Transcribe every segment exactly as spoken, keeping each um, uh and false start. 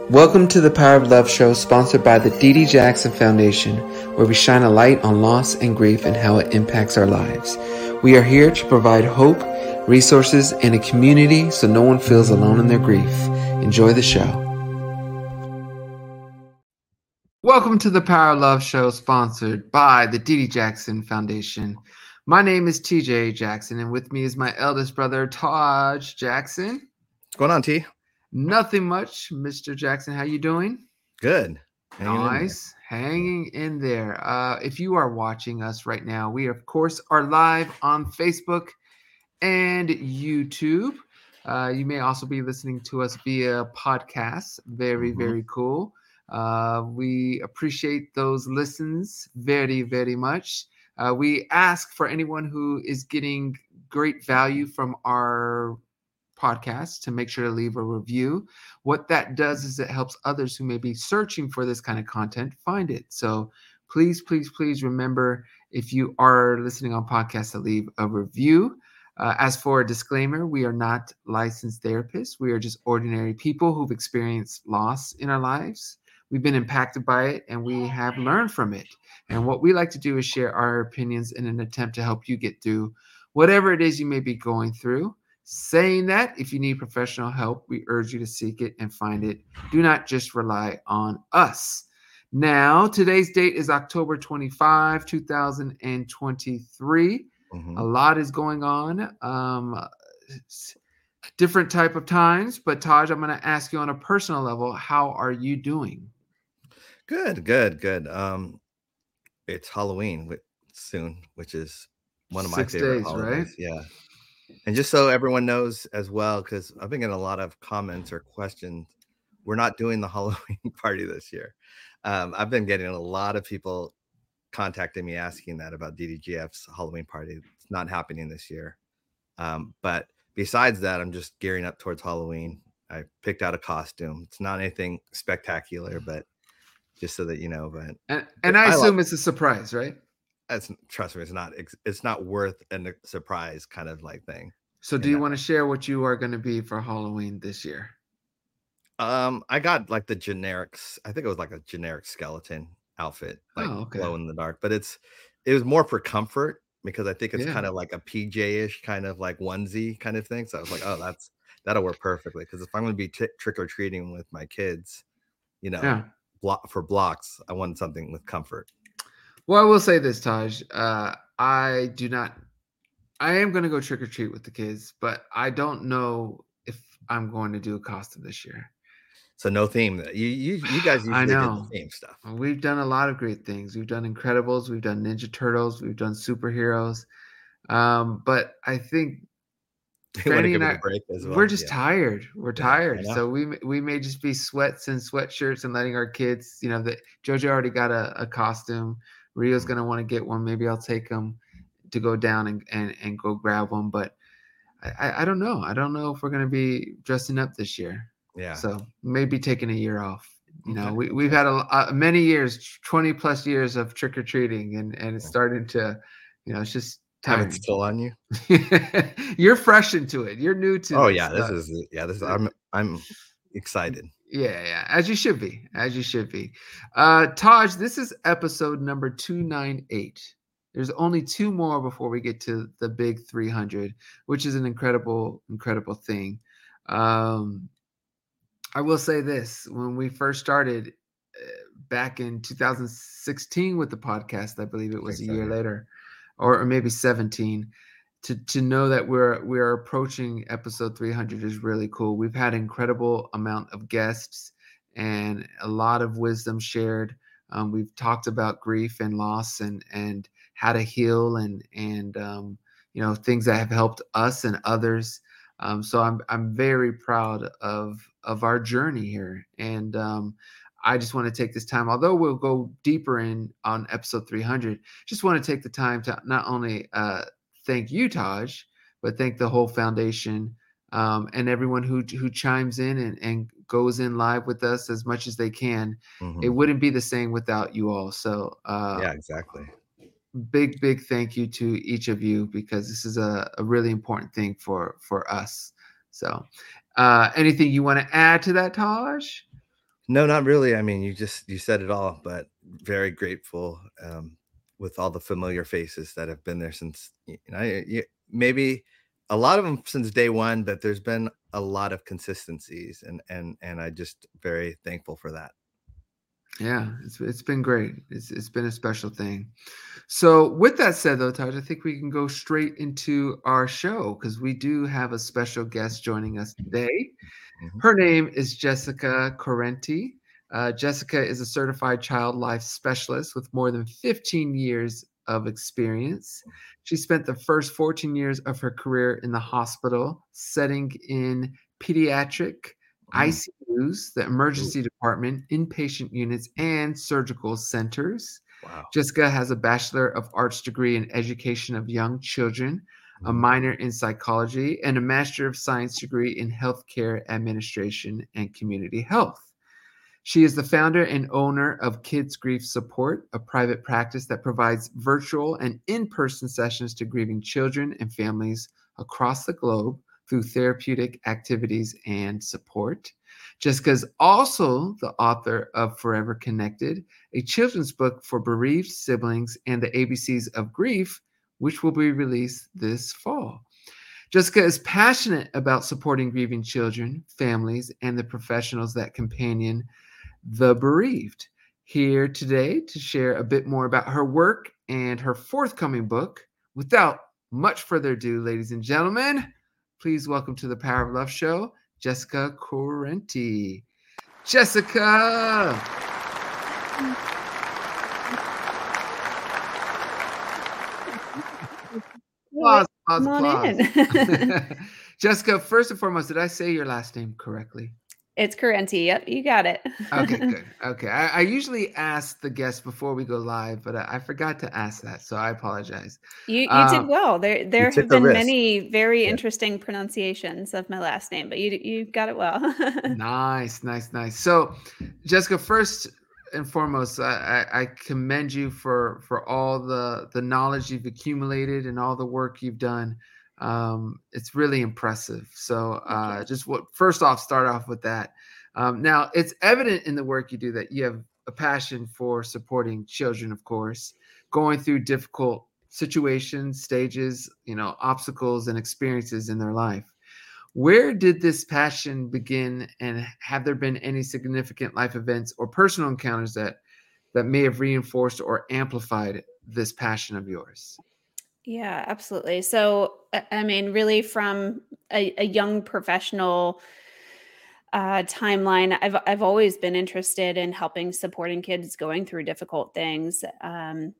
Welcome to the Power of Love show, sponsored by the Dee Dee Jackson Foundation, where we shine a light on loss and grief and how it impacts our lives. We are here to provide hope, resources, and a community so no one feels alone in their grief. Enjoy the show. Welcome to the Power of Love show, sponsored by the Dee Dee Jackson Foundation. My name is T J Jackson, and with me is my eldest brother, Taj Jackson. What's going on, T? Nothing much, Mister Jackson. How you doing? Good. Hanging nice. In Hanging in there. Uh, if you are watching us right now, we, of course, are live on Facebook and YouTube. Uh, you may also be listening to us via podcasts. Very, mm-hmm. very cool. Uh, we appreciate those listens very, very much. Uh, we ask for anyone who is getting great value from our podcast to make sure to leave a review. What that does is it helps others who may be searching for this kind of content find it. So please, please, please remember, if you are listening on podcasts, to leave a review. Uh, as for a disclaimer, we are not licensed therapists. We are just ordinary people who've experienced loss in our lives. We've been impacted by it, and we have learned from it. And what we like to do is share our opinions in an attempt to help you get through whatever it is you may be going through. Saying that, if you need professional help, we urge you to seek it and find it. Do not just rely on us. Now, today's date is October twenty-fifth, two thousand twenty-three. Mm-hmm. A lot is going on. Um, different type of times. But Taj, I'm going to ask you on a personal level, how are you doing? Good, good, good. Um, it's Halloween soon, which is one of my Six favorite days, holidays. Right? Yeah. And just so everyone knows as well, because I've been getting a lot of comments or questions, we're not doing the Halloween party this year. Um, I've been getting a lot of people contacting me asking that about D D G F's Halloween party. It's not happening this year. Um, but besides that, I'm just gearing up towards Halloween. I picked out a costume. It's not anything spectacular, but just so that you know. But and, and I, I assume like, it's a surprise, right? That's, trust me, it's not. It's not worth a surprise kind of like thing. So, do you know? want to share what you are going to be for Halloween this year? Um, I got like the generics. I think it was like a generic skeleton outfit, like oh, okay. glow in the dark. But it's it was more for comfort because I think it's yeah. kind of like a P J-ish kind of like onesie kind of thing. So I was like, oh, that's that'll work perfectly. Because if I'm going to be t- trick or treating with my kids, you know, yeah. block for blocks, I wanted something with comfort. Well, I will say this, Taj. Uh, I do not. I am going to go trick or treat with the kids, but I don't know if I'm going to do a costume this year. So no theme. You you you guys usually I know. do the theme stuff. We've done a lot of great things. We've done Incredibles. We've done Ninja Turtles. We've done superheroes. Um, but I think Fanny and I, well. we're just yeah. tired. We're yeah, tired. So we we may just be sweats and sweatshirts and letting our kids, you know, that Jojo already got a, a costume. Rio's mm-hmm. going to want to get one. Maybe I'll take him to go down and, and, and go grab one. But I, I don't know. I don't know if we're going to be dressing up this year. Yeah. So maybe taking a year off. You know, okay. we, we've had a, a many years, twenty plus years of trick or treating, and, and it's starting to, you know, it's just time. It's still on you. You're fresh into it. You're new to. Oh this yeah, stuff. this is yeah. This is, I'm I'm excited. Yeah, yeah, as you should be, as you should be. Uh, Taj, this is episode number two ninety-eight. There's only two more before we get to the big three hundred, which is an incredible, incredible thing. Um, I will say this. When we first started uh, back in two thousand sixteen with the podcast, I believe it was a year later, or, or maybe seventeen, to, to know that we're we're approaching episode three hundred is really cool. We've had an incredible amount of guests and a lot of wisdom shared. Um, we've talked about grief and loss and and how to heal and and um, you know, things that have helped us and others. Um, so I'm I'm very proud of of our journey here, and um, I just want to take this time. Although we'll go deeper in on episode three hundred, just want to take the time to not only uh, thank you, Taj, but thank the whole foundation um, and everyone who who chimes in and, and goes in live with us as much as they can. Mm-hmm. It wouldn't be the same without you all. So uh, yeah, exactly. Big, big thank you to each of you, because this is a, a really important thing for, for us. So uh, anything you want to add to that, Taj? No, not really. I mean, you just you said it all, but very grateful um, with all the familiar faces that have been there since, y- you know, y- y- maybe a lot of them since day one, but there's been a lot of consistencies, and and and I just very thankful for that. Yeah, it's it's been great. It's it's been a special thing. So, with that said, though, Taj, I think we can go straight into our show because we do have a special guest joining us today. Mhm. Her name is Jessica Correnti. Uh, Jessica is a certified child life specialist with more than fifteen years of experience. She spent the first fourteen years of her career in the hospital setting in pediatric Mm. I C Us, the Ooh, emergency department, inpatient units, and surgical centers. wow. Jessica has a Bachelor of Arts degree in education of young children, a Mhm. minor in psychology, and a Master of Science degree in healthcare administration and community health. She is the founder and owner of Kids Grief Support, a private practice that provides virtual and in person sessions to grieving children and families across the globe through therapeutic activities and support. Jessica is also the author of Forever Connected, a children's book for bereaved siblings, and the A B Cs of Grief, which will be released this fall. Jessica is passionate about supporting grieving children, families, and the professionals that companion the bereaved. Here today to share a bit more about her work and her forthcoming book. Without much further ado, ladies and gentlemen, please welcome to the Power of Love show, Jessica Correnti. Jessica! Well, Applause, applause, come on applause. in. Jessica, first and foremost, did I say your last name correctly? It's Carenti. Yep, you got it. Okay, good. Okay. I, I usually ask the guests before we go live, but I, I forgot to ask that, so I apologize. You you did Um, well. There You there took have the been risk. many very Yeah. interesting pronunciations of my last name, but you you got it well. nice, nice, nice. So, Jessica, first and foremost, I, I, I commend you for for all the the knowledge you've accumulated and all the work you've done. Um, it's really impressive. So, Thank uh, you. just what first off, start off with that. Um, now, it's evident in the work you do that you have a passion for supporting children, of course, going through difficult situations, stages, you know, obstacles and experiences in their life. Where did this passion begin, and have there been any significant life events or personal encounters that that may have reinforced or amplified this passion of yours? Yeah, absolutely. So, I I mean, really from a, a young professional uh, timeline, I've I've always been interested in helping supporting kids going through difficult things. Um,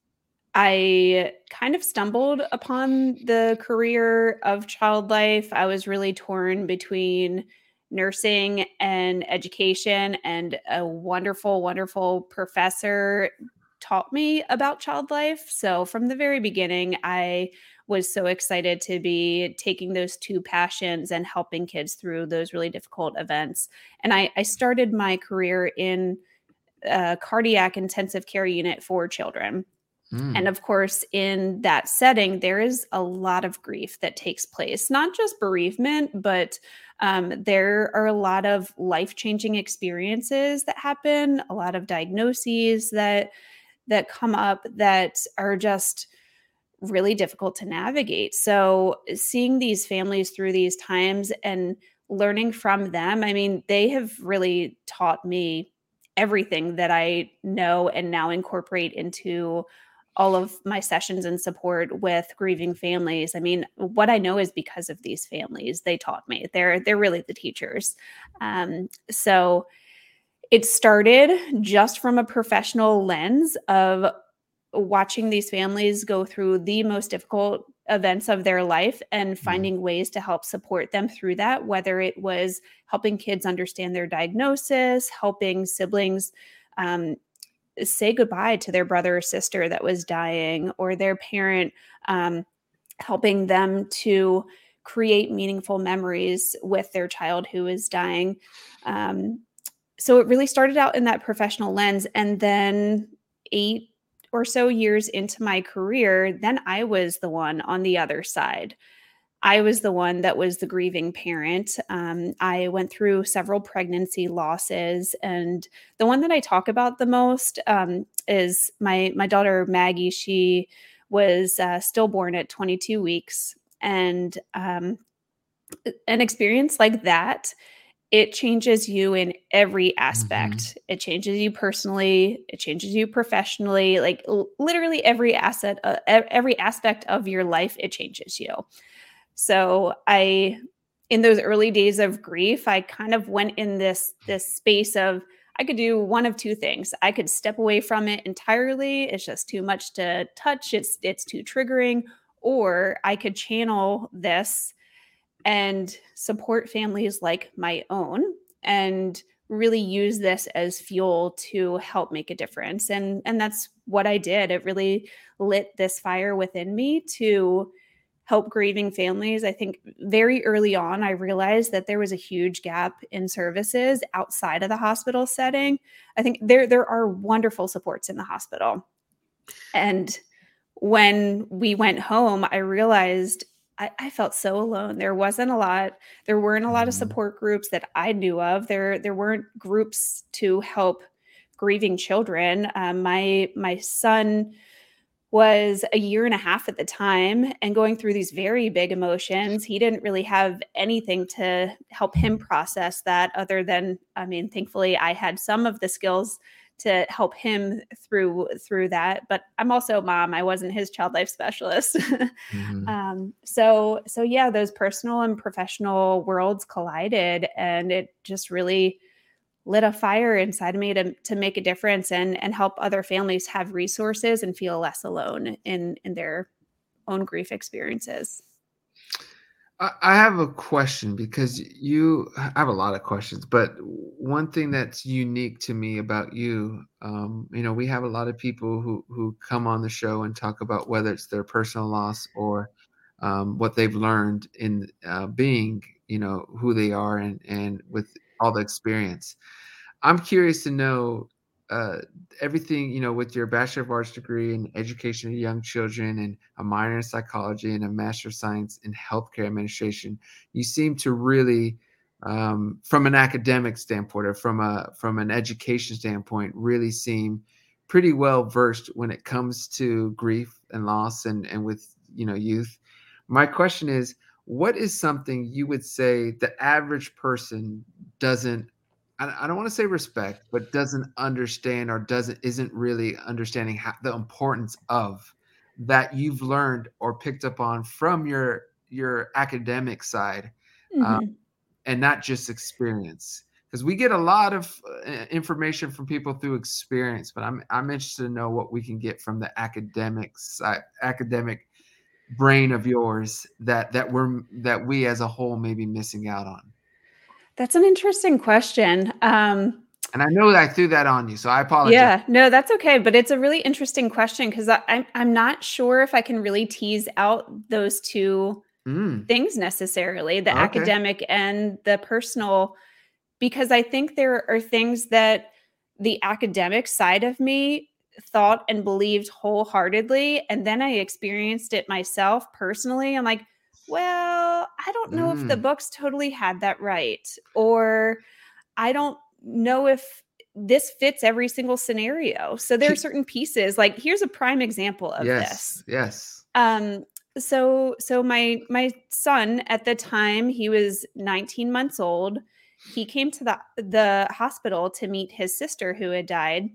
I kind of stumbled upon the career of child life. I was really torn between nursing and education, and a wonderful, wonderful professor taught me about child life. So, from the very beginning, I was so excited to be taking those two passions and helping kids through those really difficult events. And I, I started my career in a cardiac intensive care unit for children. And Mm, of course, in that setting, there is a lot of grief that takes place, not just bereavement, but um, there are a lot of life changing experiences that happen, a lot of diagnoses that that come up that are just really difficult to navigate. So, seeing these families through these times and learning from them, I mean, they have really taught me everything that I know and now incorporate into all of my sessions and support with grieving families. I mean, what I know is because of these families. They taught me. They're they're really the teachers. Um, so it started just from a professional lens of watching these families go through the most difficult events of their life and mm, finding ways to help support them through that, whether it was helping kids understand their diagnosis, helping siblings um, say goodbye to their brother or sister that was dying, or their parent, um, helping them to create meaningful memories with their child who is dying. Um, so it really started out in that professional lens. And then eight or so years into my career, then I was the one on the other side. I was the one that was the grieving parent. Um, I went through several pregnancy losses, and the one that I talk about the most um, is my my daughter Maggie. She was uh, stillborn at twenty-two weeks, and um, an experience like that, it changes you in every Mm-hmm. aspect. It changes you personally. It changes you professionally. Like l- literally every asset, uh, e- every aspect of your life, it changes you. So I, in those early days of grief, I kind of went in this this space of I could do one of two things. I could step away from it entirely. It's just too much to touch. It's it's too triggering. Or I could channel this and support families like my own and really use this as fuel to help make a difference. And and that's what I did. It really lit this fire within me to help grieving families. I think very early on, I realized that there was a huge gap in services outside of the hospital setting. I think there there are wonderful supports in the hospital. And when we went home, I realized I, I felt so alone. There wasn't a lot, there weren't a lot of Mm-hmm. support groups that I knew of. There there weren't groups to help grieving children. Um, my my son was a year and a half at the time and going through these very big emotions. He didn't really have anything to help him process that other than, I mean, thankfully I had some of the skills to help him through through that. But I'm also a mom. I wasn't his child life specialist. Mm-hmm. um, so so yeah, those personal and professional worlds collided, and it just really lit a fire inside of me to to make a difference and and help other families have resources and feel less alone in in their own grief experiences. I I have a question because you I have a lot of questions, but one thing that's unique to me about you, um, you know, we have a lot of people who who come on the show and talk about whether it's their personal loss or um, what they've learned in uh, being, you know, who they are and and with all the experience. I'm curious to know uh, everything, you know, with your Bachelor of Arts degree in education of young children and a minor in psychology and a Master of Science in healthcare administration. You seem to really, um, from an academic standpoint or from a from an education standpoint, really seem pretty well versed when it comes to grief and loss and and with you know youth. My question is, what is something you would say the average person doesn't I I don't want to say respect, but doesn't understand or doesn't isn't really understanding how, the importance of that you've learned or picked up on from your your academic side, uh, Mhm. and not just experience. Because we get a lot of uh, information from people through experience, but I'm I'm interested to know what we can get from the academic side, academic brain of yours that that we're that we as a whole may be missing out on. That's an interesting question. Um, And I know that I threw that on you, so I apologize. yeah, no, that's okay, but it's a really interesting question because I'm I'm not sure if I can really tease out those two Mm, things necessarily, the okay. academic and the personal, because I think there are things that the academic side of me thought and believed wholeheartedly, and then I experienced it myself personally. I'm like, well, I don't know if the Mm. books totally had that right, or I don't know if this fits every single scenario. So there are Ki certain pieces. Like here's a prime example of Yes, this. yes. Um, so so my my son at the time, he was nineteen months old. He came to the the hospital to meet his sister who had died.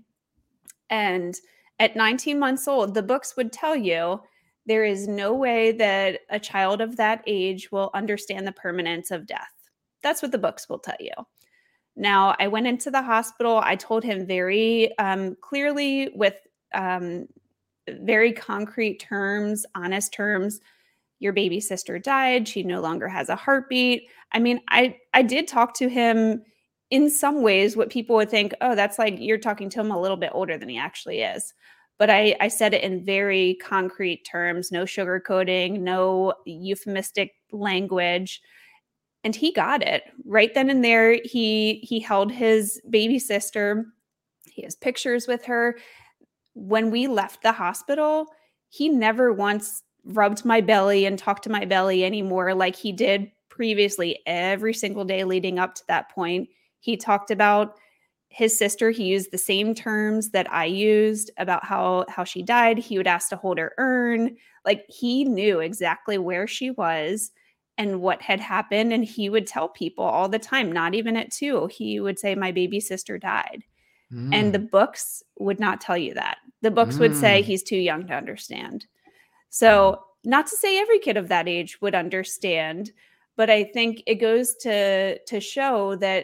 And at nineteen months old, the books would tell you there is no way that a child of that age will understand the permanence of death. That's what the books will tell you. Now, I went into the hospital. I told him very um, clearly with um, very concrete terms, honest terms, your baby sister died. She no longer has a heartbeat. I mean, I I did talk to him in some ways what people would think, oh, that's like you're talking to him a little bit older than he actually is. But I, I said it in very concrete terms, no sugarcoating, no euphemistic language. And he got it. Right then and there, he he held his baby sister. He has pictures with her. When we left the hospital, he never once rubbed my belly and talked to my belly anymore like he did previously every single day leading up to that point. He talked about his sister. He used the same terms that I used about how, how she died. He would ask to hold her urn. Like he knew exactly where she was and what had happened. And he would tell people all the time, not even at two, he would say, my baby sister died. Mm. And the books would not tell you that. The books mm. would say he's too young to understand. So not to say every kid of that age would understand, but I think it goes to, to show that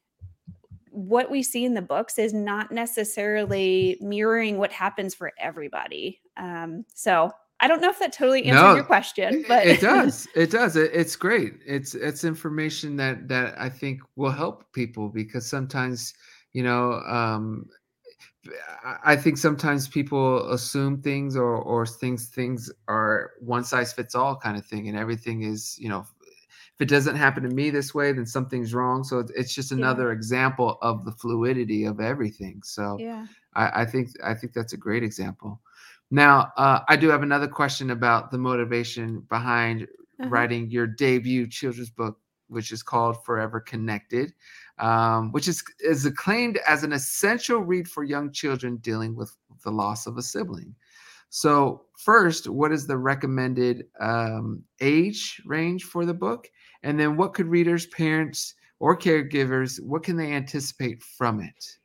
what we see in the books is not necessarily mirroring what happens for everybody. Um, so I don't know if that totally answered no, your question, but it does. It does. It, it's great. It's it's information that that I think will help people, because sometimes, you know, um, I think sometimes people assume things or or things things are one size fits all kind of thing, and everything is, you know, if it doesn't happen to me this way, then something's wrong. So it's just another yeah. example of the fluidity of everything. So yeah. I, I think I think that's a great example. Now, uh, I do have another question about the motivation behind uh-huh. writing your debut children's book, which is called Forever Connected, um, which is, is acclaimed as an essential read for young children dealing with the loss of a sibling. So first, what is the recommended um, age range for the book? And then what could readers, parents, or caregivers, what can they anticipate from it?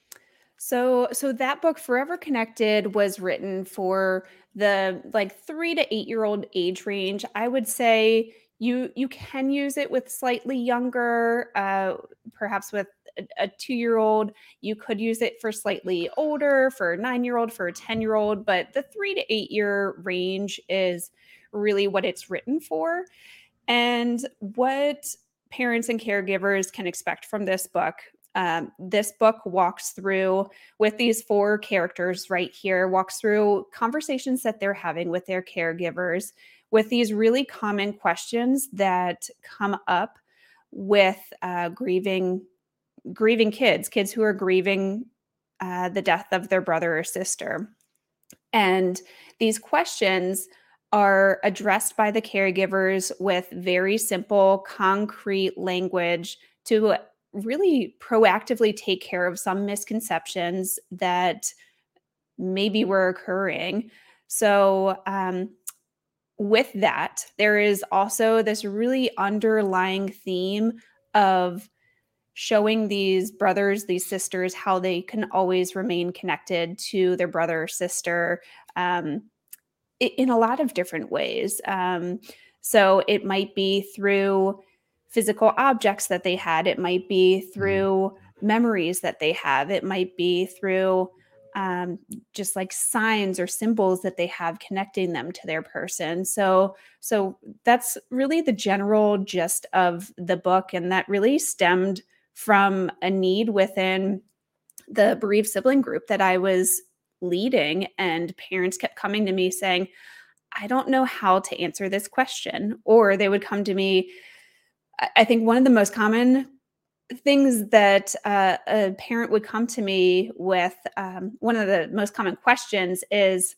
So, so that book, Forever Connected, was written for the like three to eight year old age range. I would say you you can use it with slightly younger, uh, perhaps with a, a two year old. You could use it for slightly older, for a nine year old, for a ten year old. But the three to eight year range is really what it's written for. And what parents and caregivers can expect from this book. Um, this book walks through with these four characters right here, walks through conversations that they're having with their caregivers with these really common questions that come up with uh, grieving, grieving kids, kids who are grieving uh, the death of their brother or sister. And these questions are addressed by the caregivers with very simple, concrete language to really proactively take care of some misconceptions that maybe were occurring. So um, with that, there is also this really underlying theme of showing these brothers, these sisters, how they can always remain connected to their brother or sister um, in a lot of different ways. Um, so it might be through physical objects that they had. It might be through memories that they have. It might be through um, just like signs or symbols that they have connecting them to their person. So, so that's really the general gist of the book. And that really stemmed from a need within the bereaved sibling group that I was leading, and parents kept coming to me saying, I don't know how to answer this question. Or they would come to me. I think one of the most common things that uh, a parent would come to me with, um, one of the most common questions is,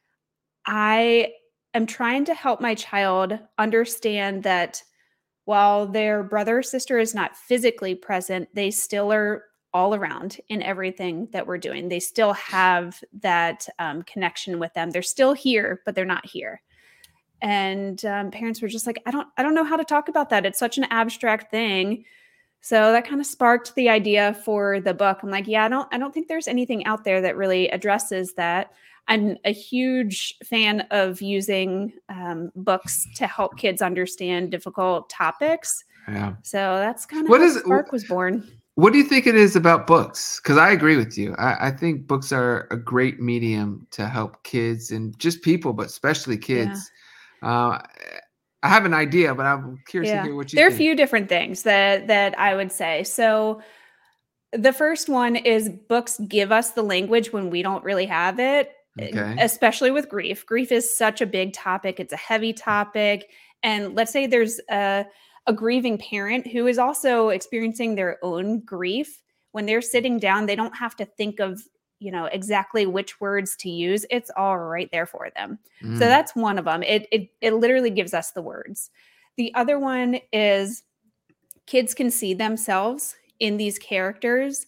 I am trying to help my child understand that while their brother or sister is not physically present, they still are all around in everything that we're doing. They still have that um, connection with them. They're still here, but they're not here. And um, parents were just like, I don't, I don't know how to talk about that. It's such an abstract thing. So that kind of sparked the idea for the book. I'm like, yeah, I don't, I don't think there's anything out there that really addresses that. I'm a huge fan of using um, books to help kids understand difficult topics. Yeah. So that's kind of what how is, Spark was born. What do you think it is about books? Because I agree with you. I, I think books are a great medium to help kids and just people, but especially kids. Yeah. Uh, I have an idea, but I'm curious yeah. to hear what you there think. There are a few different things that that I would say. So the first one is books give us the language when we don't really have it, okay. especially with grief. Grief is such a big topic. It's a heavy topic. And let's say there's a, a grieving parent who is also experiencing their own grief. When they're sitting down, they don't have to think of, you know, exactly which words to use. It's all right there for them. Mm. So that's one of them. It, it, it literally gives us the words. The other one is kids can see themselves in these characters.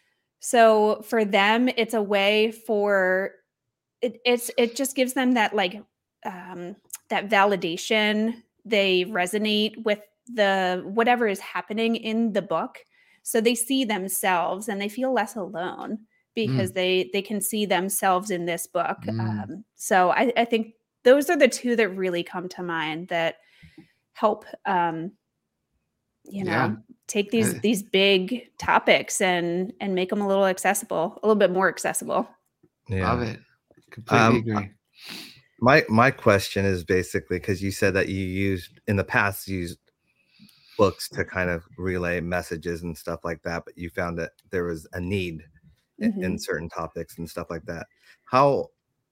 So for them, it's a way for it, it's, it just gives them that like, um, that validation. They resonate with the, whatever is happening in the book. So they see themselves and they feel less alone because mm. they, they can see themselves in this book. Mm. Um, so I, I think those are the two that really come to mind that help, um, you know, yeah. take these, uh, these big topics and, and make them a little accessible, a little bit more accessible. Yeah. Love it. Completely um, agree. My, my question is basically, cause you said that you used in the past, used books to kind of relay messages and stuff like that, but you found that there was a need mm-hmm. in, in certain topics and stuff like that. How,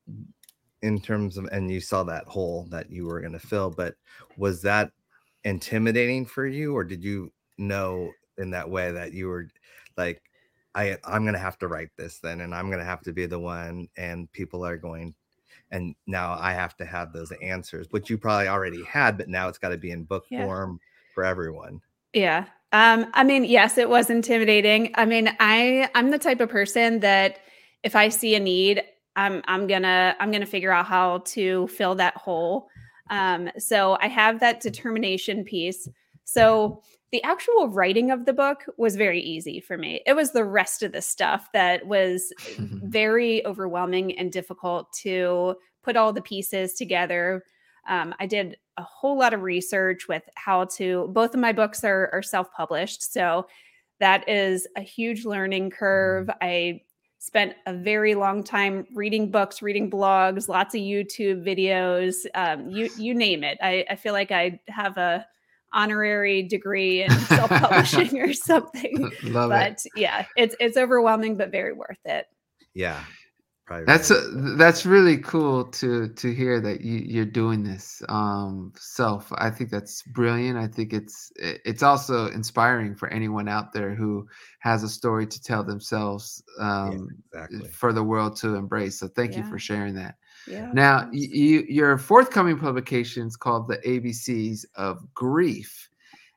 in terms of, and you saw that hole that you were going to fill, but was that intimidating for you, or did you know in that way that you were like, I, I'm going to have to write this then, and I'm going to have to be the one, and people are going, and now I have to have those answers, which you probably already had, but now it's got to be in book yeah. form for everyone. Yeah. Um, I mean, yes, it was intimidating. I mean, I, I'm the type of person that if I see a need, I'm, I'm gonna, I'm gonna figure out how to fill that hole. Um, so I have that determination piece. So the actual writing of the book was very easy for me. It was the rest of the stuff that was very overwhelming and difficult to put all the pieces together. Um, I did a whole lot of research with how to, both of my books are, are self-published. So that is a huge learning curve. I spent a very long time reading books, reading blogs, lots of YouTube videos, um, you, you name it. I, I feel like I have a honorary degree in self-publishing or something. Love but it. yeah, it's, it's overwhelming, but very worth it. Yeah. Probably that's a, that's really cool to to hear that you, you're doing this um, self. I think that's brilliant. I think it's it's also inspiring for anyone out there who has a story to tell themselves um, yeah, exactly. for the world to embrace. So thank yeah. you for sharing that. Yeah, now, you, your forthcoming publication is called The A B Cs of Grief,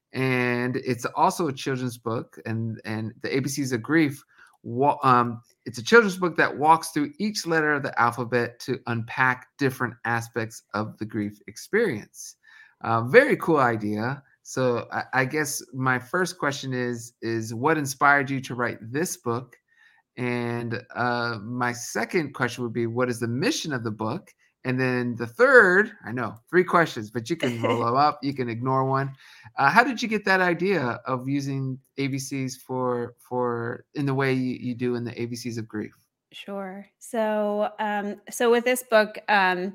and it's also a children's book. And and the A B Cs of Grief. Um, it's a children's book that walks through each letter of the alphabet to unpack different aspects of the grief experience. Uh, very cool idea. So I, I guess my first question is, is what inspired you to write this book? And uh, my second question would be, what is the mission of the book? And then the third, I know, three questions, but you can roll them up. You can ignore one. Uh, how did you get that idea of using A B Cs for for in the way you, you do in the A B Cs of Grief? Sure. So, um, so with this book, um,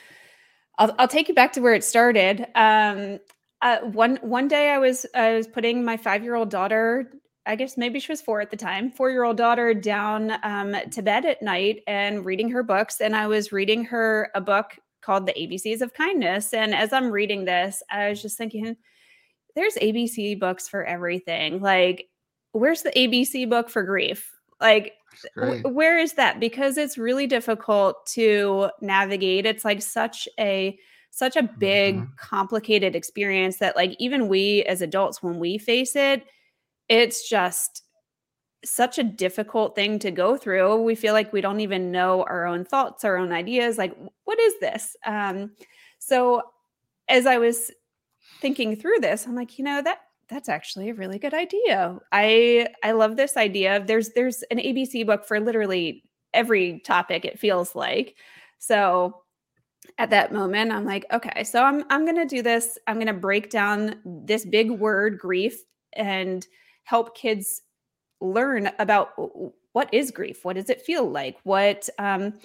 I'll I'll take you back to where it started. Um, uh, one one day, I was I was putting my five-year-old daughter, I guess maybe she was four at the time, four-year-old daughter down um, to bed at night and reading her books. And I was reading her a book called The A B Cs of Kindness. And as I'm reading this, I was just thinking, there's A B C books for everything. Like, where's the A B C book for grief? Like, w- where is that? Because it's really difficult to navigate. It's like such a such a big, mm-hmm. complicated experience that like even we as adults, when we face it, it's just such a difficult thing to go through. We feel like we don't even know our own thoughts, our own ideas. Like, what is this? Um, so as I was thinking through this, I'm like, you know, that that's actually a really good idea. I I love this idea. There's there's an A B C book for literally every topic, it feels like. So at that moment, I'm like, okay, so I'm I'm gonna do this. I'm gonna break down this big word, grief, and help kids learn about what is grief, what does it feel like, what um,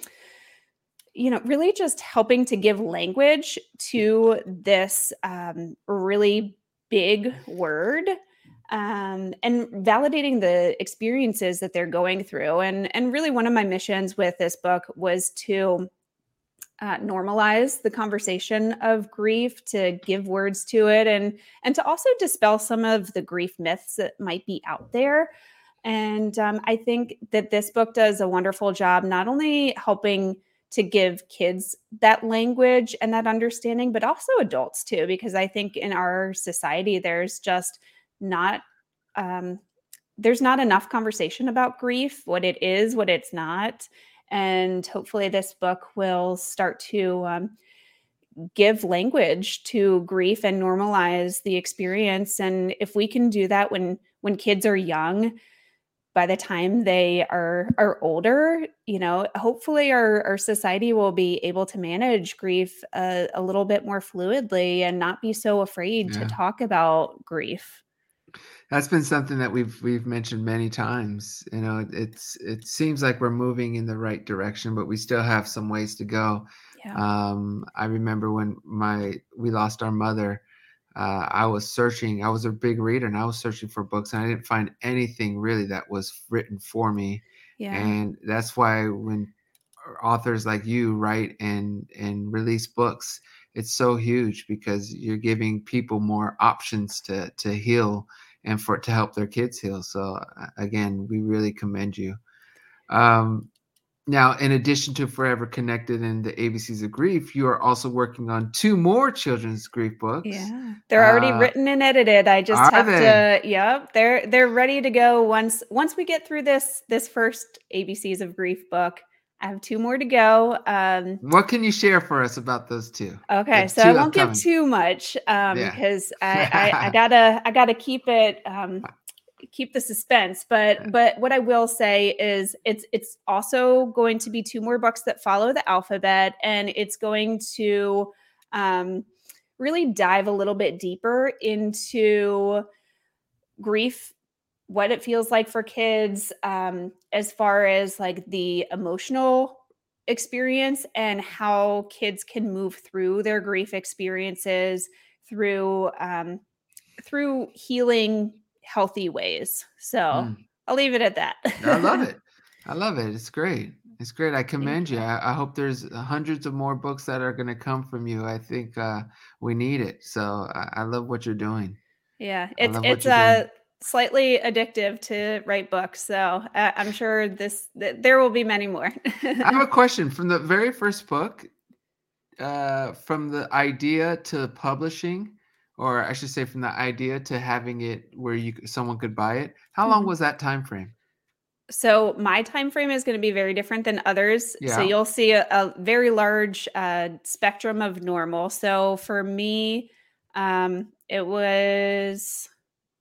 you know, really just helping to give language to this um, really big word, um, and validating the experiences that they're going through. And, and really one of my missions with this book was to uh, normalize the conversation of grief, to give words to it, and, and to also dispel some of the grief myths that might be out there. And um, I think that this book does a wonderful job, not only helping to give kids that language and that understanding, but also adults too, because I think in our society, there's just not, um, there's not enough conversation about grief, what it is, what it's not. And hopefully this book will start to um, give language to grief and normalize the experience. And if we can do that when when kids are young, by the time they are are older, you know, hopefully our, our society will be able to manage grief a, a little bit more fluidly and not be so afraid Yeah. to talk about grief. That's been something that we've we've mentioned many times. You know, it's it seems like we're moving in the right direction, but we still have some ways to go. Yeah. Um, I remember when my we lost our mother. Uh, I was searching. I was a big reader, and I was searching for books, and I didn't find anything really that was written for me. Yeah. And that's why when authors like you write and and release books, it's so huge because you're giving people more options to to heal and for to help their kids heal. So uh, again, we really commend you. Um, now, in addition to Forever Connected and the A B Cs of Grief, you are also working on two more children's grief books. Yeah. They're already Uh, written and edited. I just are have they? to, yep, they're they're ready to go once once we get through this this first A B Cs of Grief book. I have two more to go. Um What can you share for us about those two? Okay, The so I two won't give upcoming. too much um, Yeah. because I, I, I gotta I gotta keep it um, keep the suspense. But but what I will say is it's it's also going to be two more books that follow the alphabet, and it's going to um, really dive a little bit deeper into grief, what it feels like for kids, um, as far as like the emotional experience and how kids can move through their grief experiences through um, through healing healthy ways. So Mm. I'll leave it at that. I love it. I love it. It's great. It's great. I commend Thank you. you. I, I hope there's hundreds of more books that are going to come from you. I think uh, we need it. So I, I love what you're doing. Yeah, I it's love what it's you're uh, doing. slightly addictive to write books. So uh, I'm sure this th- there will be many more. I have a question from the very first book, uh, from the idea to publishing, or I should say from the idea to having it where you c- someone could buy it. How long Mhm. was that time frame? So my time frame is going to be very different than others. So Yeah. you'll see a, a very large uh, spectrum of normal. So for me, um, it was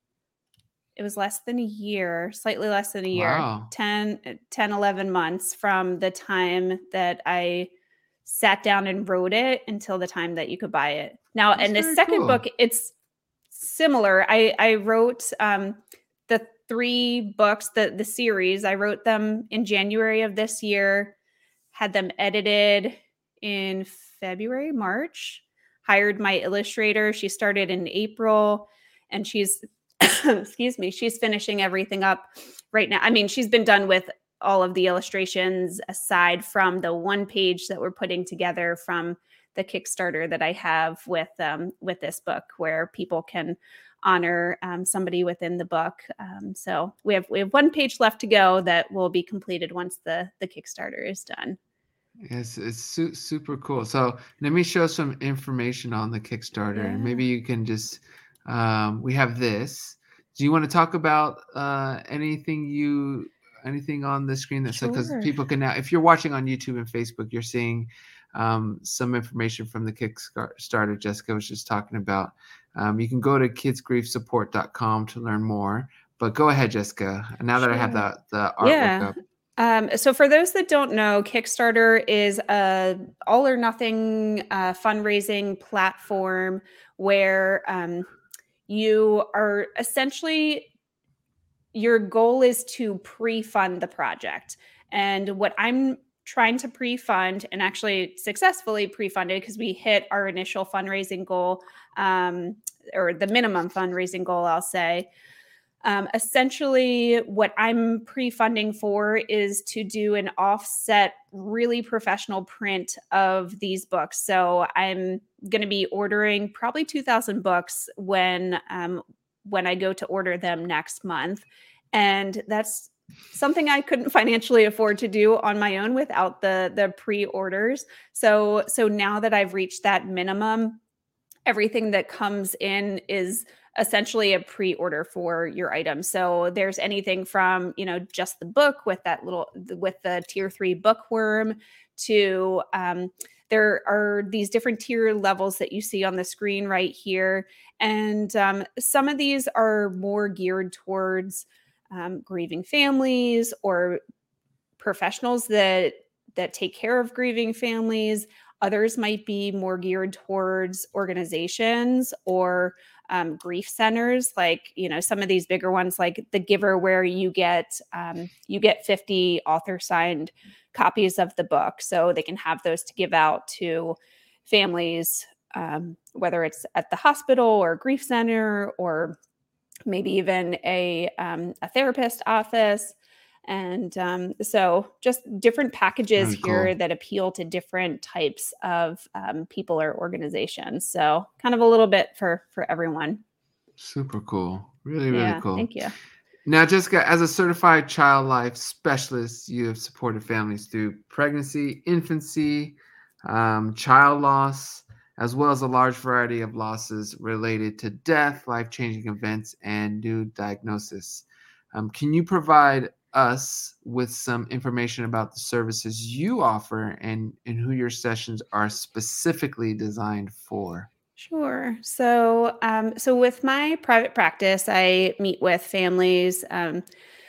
it was less than a year, slightly less than a year, Wow. ten, uh, ten, eleven months from the time that I sat down and wrote it until the time that you could buy it. Now, That's in the very second book, cool. it's similar. I I wrote um, the three books, the the series. I wrote them in January of this year, had them edited in February, March. Hired my illustrator. She started in April, and she's excuse me, she's finishing everything up right now. I mean, she's been done with all of the illustrations aside from the one page that we're putting together from the Kickstarter that I have with um, with this book, where people can honor um, somebody within the book. Um, so we have we have one page left to go that will be completed once the the Kickstarter is done. Yes, it's su- super cool. So let me show some information on the Kickstarter, and Yeah, maybe you can just. Um, we have this. Do you want to talk about uh, anything you anything on the screen that said, because sure. people can now, if you're watching on YouTube and Facebook, you're seeing um, some information from the Kickstarter Jessica was just talking about. Um, you can go to kids grief support dot com to learn more. But go ahead, Jessica. Now that I have Sure. the the artwork Yeah. up. Um, so for those that don't know, Kickstarter is a all or nothing uh, fundraising platform where um, you are essentially your goal is to pre-fund the project. And what I'm trying to pre-fund and actually successfully pre-funded because we hit our initial fundraising goal, um, or the minimum fundraising goal, I'll say. Um, essentially, what I'm pre-funding for is to do an offset, really professional print of these books. So I'm going to be ordering probably two thousand books when um, when I go to order them next month. And that's something I couldn't financially afford to do on my own without the the pre-orders. So so now that I've reached that minimum, everything that comes in is essentially a pre-order for your item. So there's anything from, you know, just the book with that little with the tier three bookworm to um, there are these different tier levels that you see on the screen right here. And um, some of these are more geared towards um, grieving families or professionals that that take care of grieving families. Others might be more geared towards organizations or um, grief centers, like, you know, some of these bigger ones like The Giver, where you get um, you get fifty author signed copies of the book, so they can have those to give out to families, um, whether it's at the hospital or grief center or maybe even a um, a therapist office. And um, so just different packages Very here cool. that appeal to different types of um, people or organizations. So kind of a little bit for for everyone. Super cool. Really, really Yeah, cool. thank you. Now, Jessica, as a certified child life specialist, you have supported families through pregnancy, infancy, um, child loss, as well as a large variety of losses related to death, life-changing events, and new diagnosis. Um, can you provide us with some information about the services you offer and, and who your sessions are specifically designed for? Sure. So, um, so with my private practice, I meet with families. Um,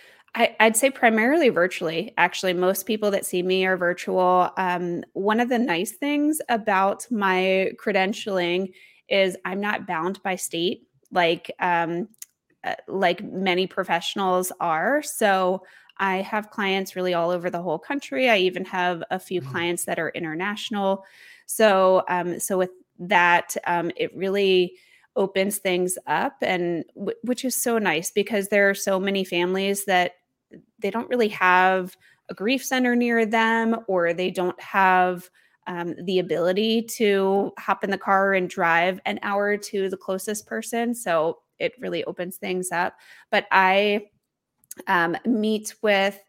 I, I'd say primarily virtually. Actually, most people that see me are virtual. Um, one of the nice things about my credentialing is I'm not bound by state, like um, uh, like many professionals are. So I have clients really all over the whole country. I even have a few Mhm. clients that are international. So, um, so with that, um, it really opens things up, and w- which is so nice because there are so many families that they don't really have a grief center near them, or they don't have um, the ability to hop in the car and drive an hour to the closest person. So it really opens things up. But I um, meet with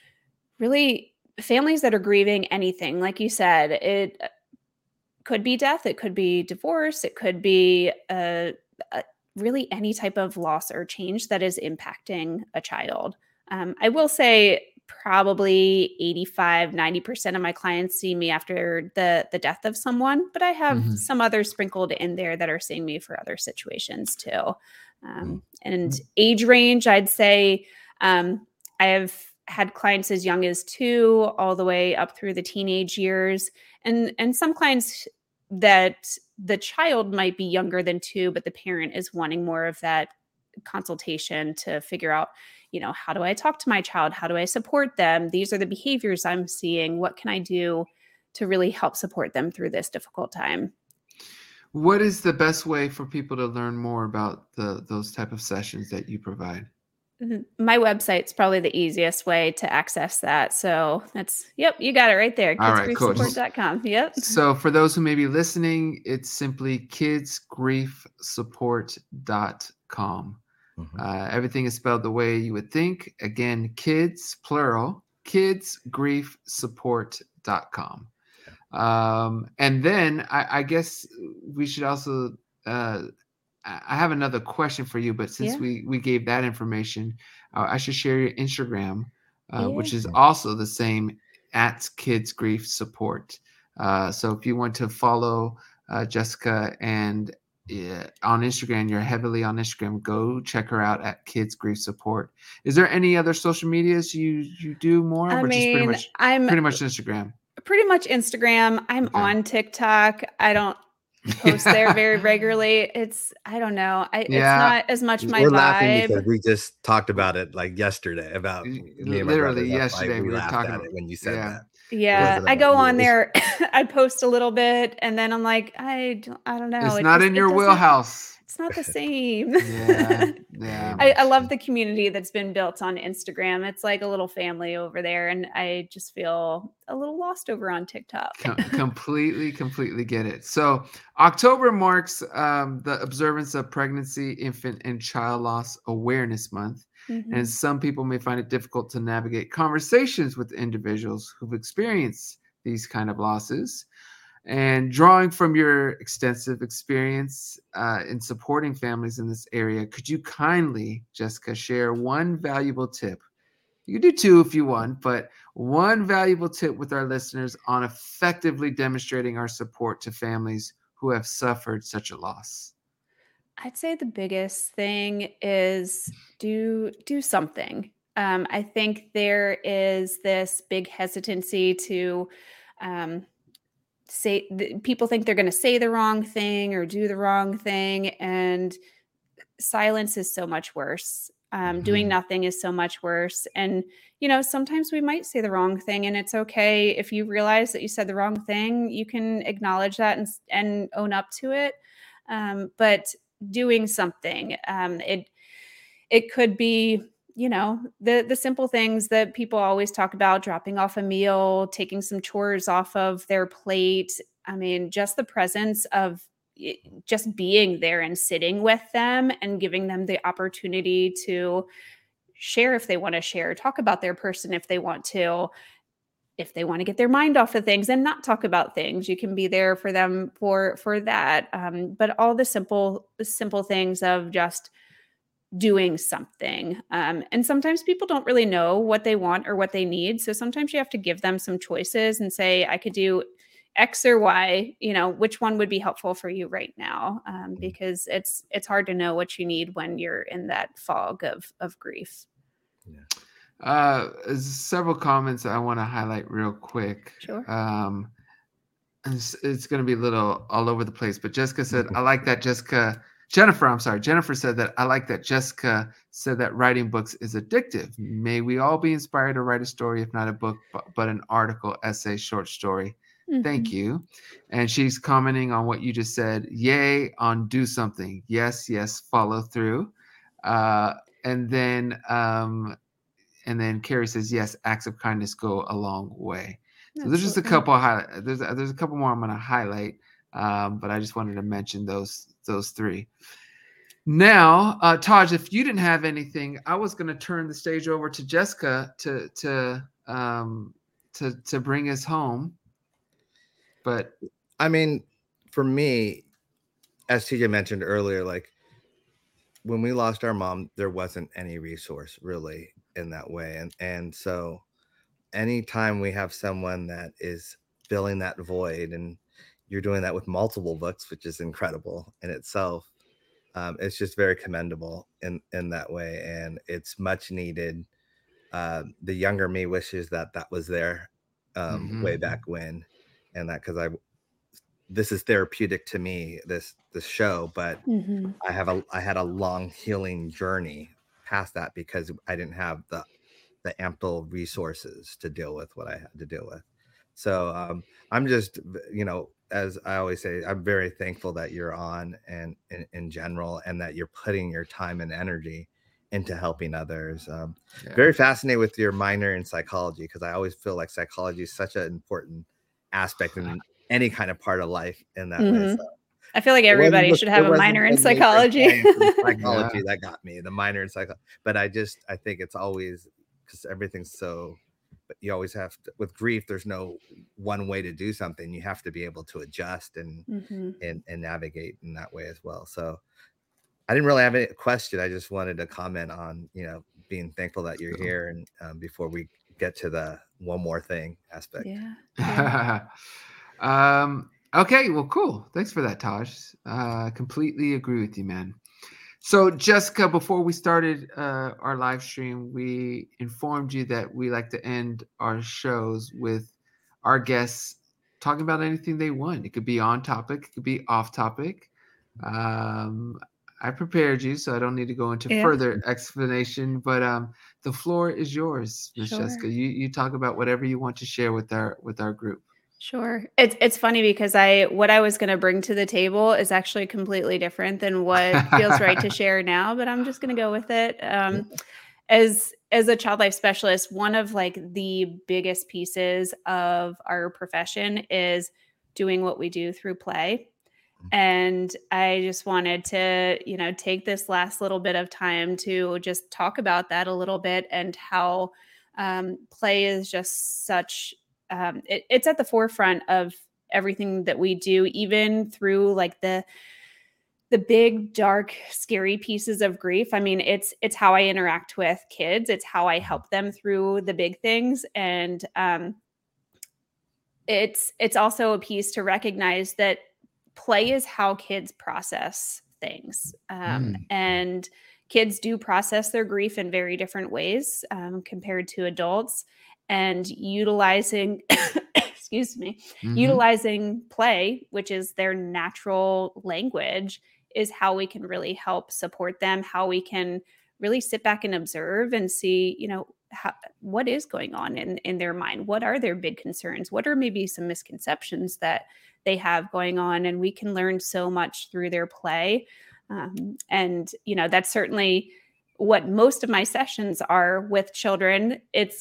really families that are grieving anything. Like you said, it could be death, it could be divorce, it could be a, a really any type of loss or change that is impacting a child. Um, I will say probably eighty-five, ninety percent of my clients see me after the the death of someone, but I have Mhm. some others sprinkled in there that are seeing me for other situations too. Um, and Mm. age range, I'd say um, I have had clients as young as two all the way up through the teenage years. And and some clients that the child might be younger than two, but the parent is wanting more of that consultation to figure out, you know, how do I talk to my child? How do I support them? These are the behaviors I'm seeing. What can I do to really help support them through this difficult time? What is the best way for people to learn more about the those type of sessions that you provide? Mhm. My website's probably the easiest way to access that. So that's, yep, you got it right there. All kids right, grief cool. support dot com. Yep. So for those who may be listening, it's simply kids grief support dot com. Mhm. Uh, everything is spelled the way you would think. Again, kids, plural, kids grief support dot com. Um, and then I, I guess we should also, uh, I I have another question for you, but since Yeah. we, we gave that information, uh, I should share your Instagram, uh, which Yeah. is also the same at Kids Grief Support. Uh, so if you want to follow uh, Jessica and uh, on Instagram, you're heavily on Instagram, go check her out at Kids Grief Support. Is there any other social medias you you do more of, I or just pretty mean, much I'm pretty much Instagram? pretty much Instagram. I'm Okay. on TikTok. I don't post there very regularly. It's, I don't know. I, it's Yeah, not as much my We're laughing because vibe. we just talked about it like yesterday about y- me and my literally brothers. That's why yesterday we we were laughed talking at about, it when you said yeah. that. It Yeah, wasn't I about go you. on It was- there. I post a little bit, and then I'm like, I, don't- I don't know. It's It not just, in it your doesn't. wheelhouse. It's not the same. Yeah, yeah. I, I love the community that's been built on Instagram. It's like a little family over there, and I just feel a little lost over on TikTok. Com- completely, completely get it. So October marks um, the observance of Pregnancy, Infant, and Child Loss Awareness Month. Mhm. And some people may find it difficult to navigate conversations with individuals who've experienced these kind of losses. And drawing from your extensive experience uh, in supporting families in this area, could you kindly, Jessica, share one valuable tip? You can do two if you want, but one valuable tip with our listeners on effectively demonstrating our support to families who have suffered such a loss. I'd say the biggest thing is do do something. Um, I think there is this big hesitancy to um, say th- people think they're going to say the wrong thing or do the wrong thing, and silence is so much worse. Um, doing Mhm. nothing is so much worse. And you know, sometimes we might say the wrong thing, and it's okay if you realize that you said the wrong thing. You can acknowledge that and and own up to it. Um, but doing something, um, it it could be, you know, the the simple things that people always talk about: dropping off a meal, taking some chores off of their plate. I mean, just the presence of i- just being there and sitting with them and giving them the opportunity to share if they want to share, talk about their person if they want to, if they want to get their mind off of things and not talk about things, you can be there for them for for that. Um, but all the simple simple things of just doing something. Um, and sometimes people don't really know what they want or what they need. So sometimes you have to give them some choices and say, I could do X or Y, you know, which one would be helpful for you right now? Um, because it's it's hard to know what you need when you're in that fog of of grief. Uh, there's several comments I want to highlight real quick. Sure. Um, it's, it's going to be a little all over the place, but Jessica said, I like that Jessica, Jennifer, I'm sorry. Jennifer said that I like that Jessica said that writing books is addictive. May we all be inspired to write a story, if not a book, but, but an article, essay, short story. Thank Mhm. you. And she's commenting on what you just said. Yay on do something. Yes, yes, follow through. Uh, and then um, and then Carrie says, yes, acts of kindness go a long way. So there's just a Absolutely. couple of highlight. There's there's a couple more I'm going to highlight, um, but I just wanted to mention those those three. Now, uh, Taj, if you didn't have anything, I was going to turn the stage over to Jessica to to um, to to bring us home. But I mean, for me, as T J mentioned earlier, like when we lost our mom, there wasn't any resource really in that way. And and so anytime we have someone that is filling that void, and you're doing that with multiple books, which is incredible in itself, um, it's just very commendable in in that way, and it's much needed. Uh, the younger me wishes that that was there um, Mhm. way back when, and that because I this is therapeutic to me, this this show, but Mhm. I have a I had a long healing journey past that because I didn't have the the ample resources to deal with what I had to deal with. So um, I'm just, you know, as I always say, I'm very thankful that you're on and in, in general, and that you're putting your time and energy into helping others. Um, Yeah. Very fascinated with your minor in psychology, because I always feel like psychology is such an important aspect in any kind of part of life in that way. Mhm. So I feel like it wasn't everybody the- should it have a wasn't minor in the major psychology. science and psychology Yeah. that got me, the minor in psychology. But I just, I think it's always, because everything's so, but you always have to, with grief, there's no one way to do something. You have to be able to adjust and Mhm. and, and navigate in that way as well. So I didn't really have a question. I just wanted to comment on, you know, being thankful that you're here, and um, before we get to the one more thing aspect. Yeah. Yeah. um, okay, well, cool. Thanks for that, Taj. Uh, completely agree with you, man. So, Jessica, before we started uh, our live stream, we informed you that we like to end our shows with our guests talking about anything they want. It could be on topic, it could be off topic. Um, I prepared you, so I don't need to go into Yeah. further explanation. But um, the floor is yours, Miss Sure. Jessica. You you talk about whatever you want to share with our with our group. Sure. It's it's funny because I what I was going to bring to the table is actually completely different than what feels right to share now, but I'm just going to go with it. Yeah. Um, as as a child life specialist, one of like the biggest pieces of our profession is doing what we do through play. And I just wanted to, you know, take this last little bit of time to just talk about that a little bit and how um, play is just such, um, it, it's at the forefront of everything that we do, even through like the the big dark scary pieces of grief. I mean, it's it's how I interact with kids, it's how I help them through the big things. And um it's it's also a piece to recognize that play is how kids process things. Um, Mm, and kids do process their grief in very different ways um, compared to adults. And utilizing, excuse me, mhm, utilizing play, which is their natural language, is how we can really help support them, how we can really sit back and observe and see, you know, how, what is going on in, in their mind? What are their big concerns? What are maybe some misconceptions that they have going on? And we can learn so much through their play. Um, and, you know, that's certainly what most of my sessions are with children. It's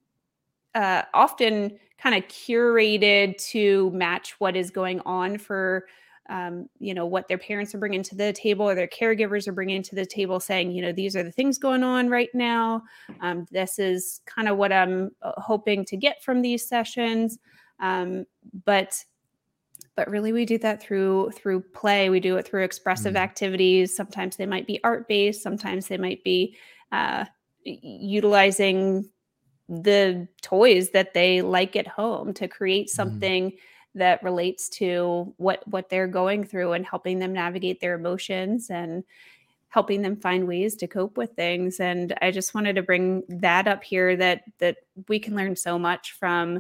uh, often kind of curated to match what is going on for um, you know, what their parents are bringing to the table or their caregivers are bringing to the table, saying, you know, these are the things going on right now. Um, this is kind of what I'm uh, hoping to get from these sessions. Um, but but really we do that through through play. We do it through expressive mm, activities. Sometimes they might be art based, sometimes they might be uh, utilizing the toys that they like at home to create mm. something that relates to what what they're going through, and helping them navigate their emotions and helping them find ways to cope with things. And I just wanted to bring that up here, that that we can learn so much from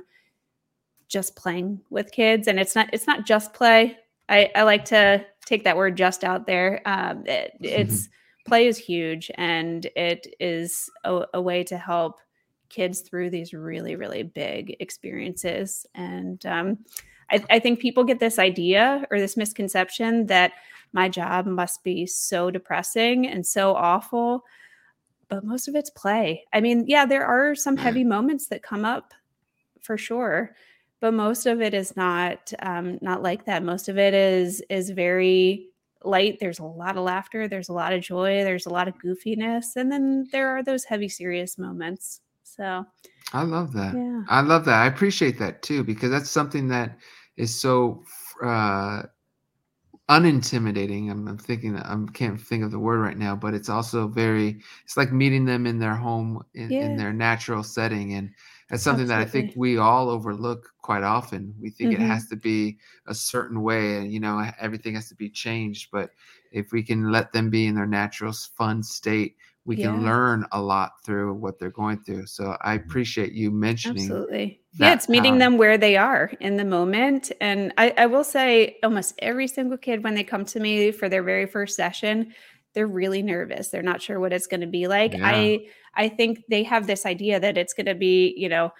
just playing with kids. And it's not it's not just play. I, I like to take that word just out there. Um, it, it's play is huge, and it is a, a way to help kids through these really, really big experiences. And um, I, I think people get this idea or this misconception that my job must be so depressing and so awful, but most of it's play. I mean, yeah, there are some heavy moments that come up for sure, but most of it is not um, not like that. Most of it is is very light. There's a lot of laughter, there's a lot of joy, there's a lot of goofiness, and then there are those heavy serious moments. So I love that. yeah. I love that. I appreciate that too, because that's something that is so uh, unintimidating. I'm, I'm thinking I can't think of the word right now, but it's also very. It's like meeting them in their home, in, in Yeah, their natural setting, and that's something that I think absolutely. we all overlook quite often. We think it Hmm. has to be a certain way, and you know everything has to be changed. But if we can let them be in their natural, fun state, we can Yeah. learn a lot through what they're going through. So I appreciate you mentioning Absolutely. Yeah, that it's meeting power. them where they are in the moment. And I, I will say almost every single kid, when they come to me for their very first session, they're really nervous. They're not sure what it's going to be like. Yeah. I I think they have this idea that it's going to be, you know,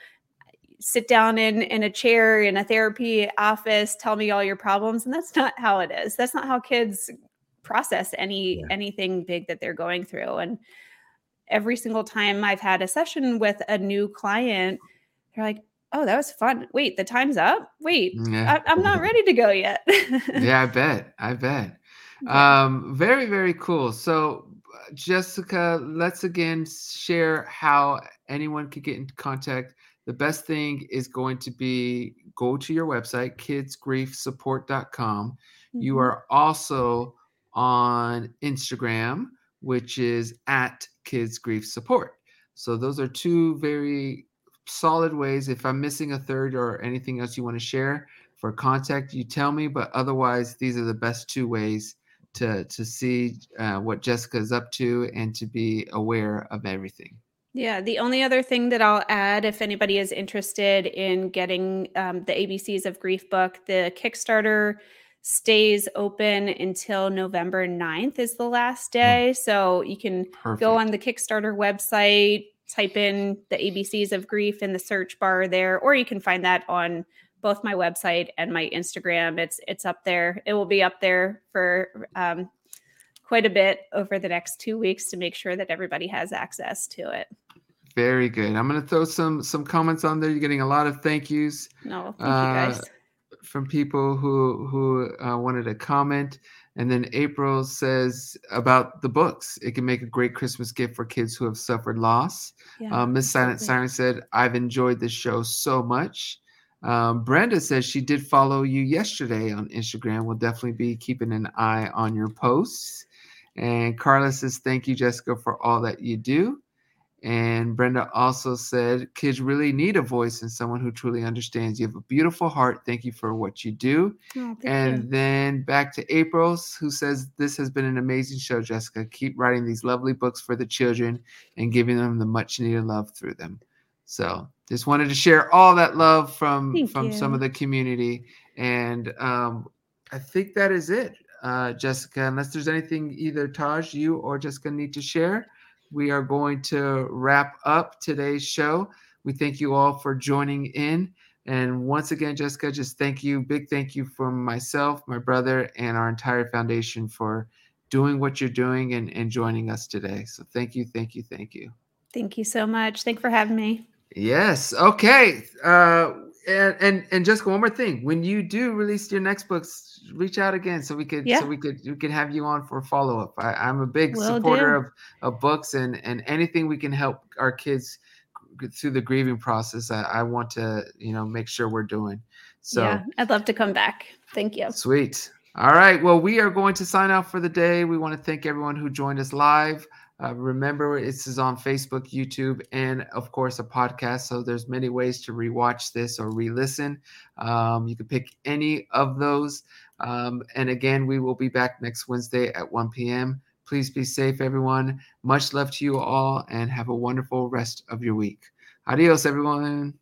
sit down in in a chair in a therapy office, tell me all your problems. And that's not how it is. That's not how kids process any Yeah. anything big that they're going through. And every single time I've had a session with a new client, they're like, "Oh, that was fun. Wait, the time's up? Wait, Yeah. I, I'm not ready to go yet." Yeah, I bet. I bet. Yeah. Um, very, very cool. So, uh, Jessica, let's again share how anyone could get in contact. The best thing is going to be go to your website, kids grief support dot com. You Mhm. are also on Instagram, which is at Kids Grief Support. So, those are two very solid ways. If I'm missing a third or anything else you want to share, for contact, you tell me, but otherwise these are the best two ways to to see uh, what Jessica is up to and to be aware of everything. Yeah, the only other thing that I'll add, if anybody is interested in getting um, the A B Cs of Grief book, the Kickstarter stays open until November ninth is the last Mm. day. So you can go on Perfect. the Kickstarter website, type in the A B Cs of Grief in the search bar there, or you can find that on both my website and my Instagram. It's it's up there. It will be up there for um, quite a bit over the next two weeks to make sure that everybody has access to it. Very good. I'm going to throw some some comments on there. You're getting a lot of thank yous. No, thank uh, you guys. From people who who uh, wanted to comment. And then April says about the books. It can make a great Christmas gift for kids who have suffered loss. Yeah, Uh, Miss Silent absolutely. Siren said, I've enjoyed this show so much. Um, Brenda says she did follow you yesterday on Instagram. We'll definitely be keeping an eye on your posts. And Carla says, thank you, Jessica, for all that you do. And Brenda also said, kids really need a voice and someone who truly understands. You have a beautiful heart. Thank you for what you do. Oh, thank And you. then back to April, who says, this has been an amazing show, Jessica. Keep writing these lovely books for the children and giving them the much needed love through them. So just wanted to share all that love from, Thank from you. some of the community. And um, I think that is it, uh, Jessica, unless there's anything either Taj, you or Jessica need to share. We are going to wrap up today's show. We thank you all for joining in. And once again, Jessica, just thank you. Big thank you from myself, my brother, and our entire foundation for doing what you're doing and, and joining us today. So thank you, thank you, thank you. Thank you so much. Thanks for having me. Yes. Okay. Uh, and, and and Jessica, one more thing. When you do release your next books, reach out again so we could Yeah. so we could we could have you on for a follow up. I'm a big Will supporter do. of, of books and and anything we can help our kids through the grieving process. I, I want to you know make sure we're doing. So yeah, I'd love to come back. Thank you. Sweet. All right. Well, we are going to sign off for the day. We want to thank everyone who joined us live. Uh, remember, this is on Facebook, YouTube, and of course a podcast. So there's many ways to rewatch this or re-listen. Um, you can pick any of those. Um, and again, we will be back next Wednesday at one p.m. Please be safe, everyone. Much love to you all, and have a wonderful rest of your week. Adios, everyone.